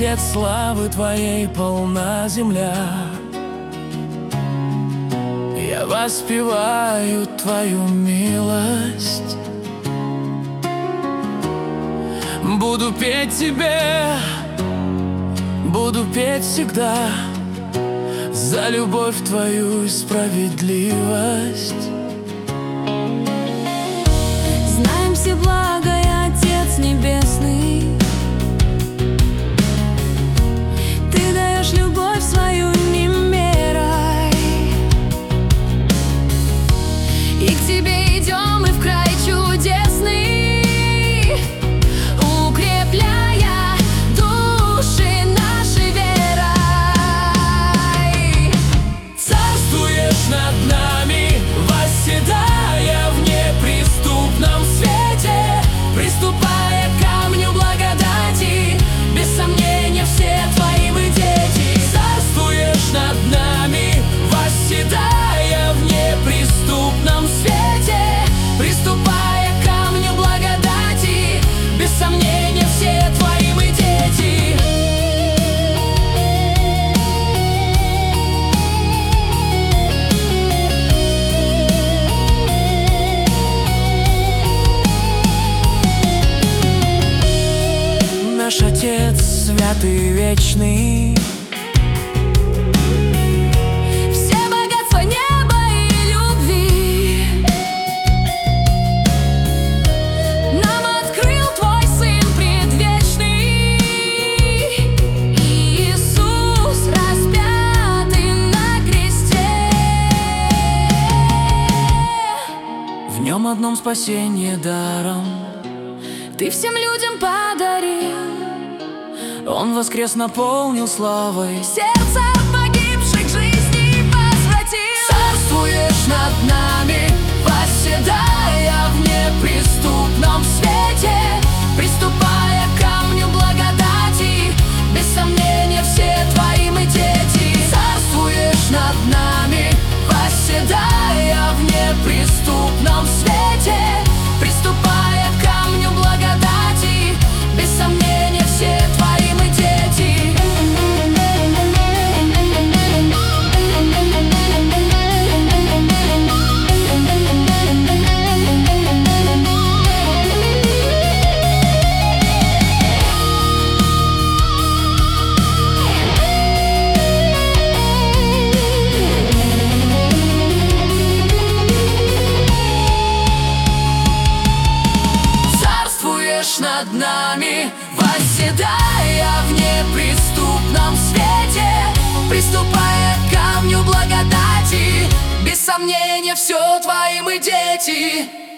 Отец, славы Твоей полна земля. Я воспеваю Твою милость, буду петь Тебе, буду петь всегда за любовь Твою и справедливость. Знаем всеблагой Отец Небесный, Ты даешь любовь свою не мерой, и к Тебе идем мы в край чудесный, укрепляя души нашей верой. Царствуешь над нами, восседая в неприступном свете, приступая к камню благодати, без сомнения все Твои мы дети. Царствуешь над нами, восседая в неприступном свете, приступая к камню благодати, без сомнения все Твои мы дети. Наш Отец святый вечный, Все богатства неба и любви нам открыл Твой Сын предвечный, Иисус, распятый на кресте. в Нем одном спасение даром Ты всем людям подарил, Он воскрес, наполнил славой. сердца погибших жизни возвратил. Царствуешь над нами, восседая в неприступном свете, приступая к камню благодати, без сомнения все Твои мы дети. Царствуешь над нами, восседая в неприступном свете, приступая к камню благодати, без сомнения все Твои мы дети. Царствуешь над нами, восседая в неприступном свете, приступая к камню благодати, без сомнения все Твои мы дети.